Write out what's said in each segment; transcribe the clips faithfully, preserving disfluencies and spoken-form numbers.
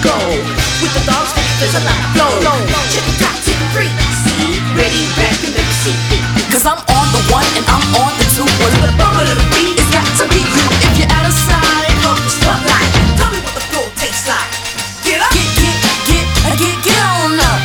go. With the dogs, there's a lot of flow. Check it out, take a freak. See, ready, back in the seat. Cause I'm on the one and I'm on the two. Well, to the bummer of the beat, it's got to be you. If you're out of sight, up the spotlight. Tell me what the flow tastes like. Get up, Get, get, get, uh, get, get on up.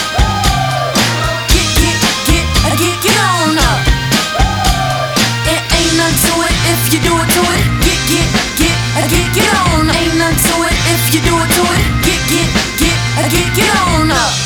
Get, get, get, uh, get, get on up. It ain't nothing to it if you do it to it. Get, get, get, uh, get, get on up. Ain't nothing to it if you do it to it. Get, get, get, uh, get, get on up.